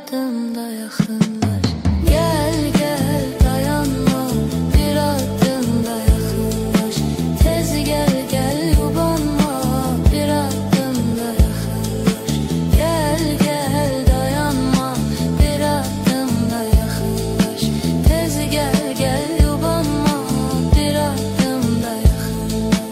adım da yakınlaş. Gel gel dayanma, bir adım da yakınlaş. Tez gel gel yubanma, bir adım da yakınlaş. Gel gel dayanma, bir adım da yakınlaş. Tez gel gel yubanma, bir adım da yakınlaş.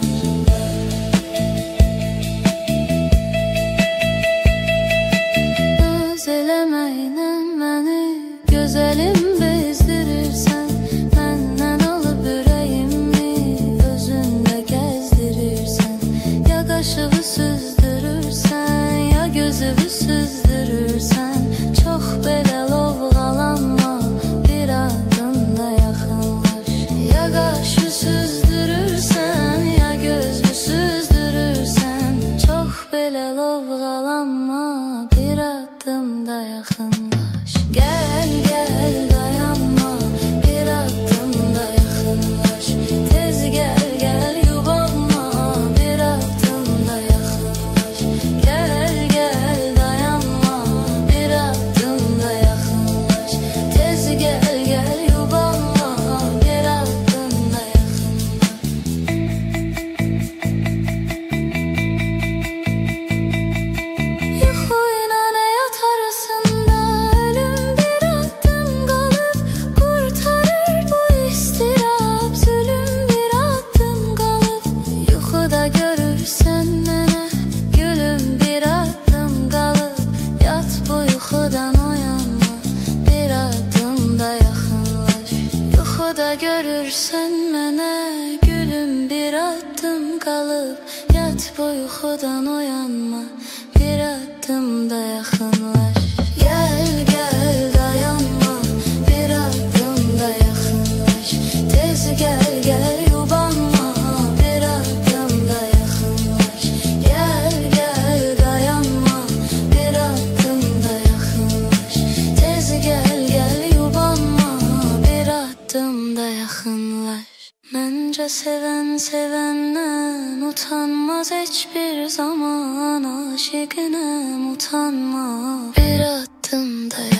Özelemeyin beni, güzelim bezdirirsen, menden alıp yüreğimi özünde gezdirirsen. Ya kaşığı süzdürürsen, ya gözümü süzdürürsen. Çok bedel ovgalanma, bir adım da yakınlaş. Ya kaşı süzdürürsen, ya gözümü süzdürürsen. Çok bedel ovgalanma, bir adım da yakınlaş. Gel gel dayanma, bir adım da yakınlaş. Tez gel gel yubanma, bir adım da yakınlaş. Gel gel dayanma, bir adım da yakınlaş. Tez gel gel yubanma, bir adım da yakınlaş. Yuhuyla ne yatar arasında, ölüm bir adım kalıp kurtarır bu istirap. Zulüm bir adım kalıp, yuhuda görürsen mene gülüm, bir adım kalıp. Yat bu yuhudan uyanma, bir adım da yakınlaş. Yuhuda görürsen mene gülüm, bir adım kalıp. Yat bu yuhudan uyanma, bir adım da yakınlaş. Gel gel dayanma, bir adım da yakınlaş. Tez gel gel yubanma, bir adım da yakınlaş. Gel gel dayanma, bir adım da yakınlaş. Tez gel gel yubanma, bir adım da yakınlaş. Bence seven sevenden utanmaz hiçbir zaman, aşıkına utanma, bir adım da yakınlaş.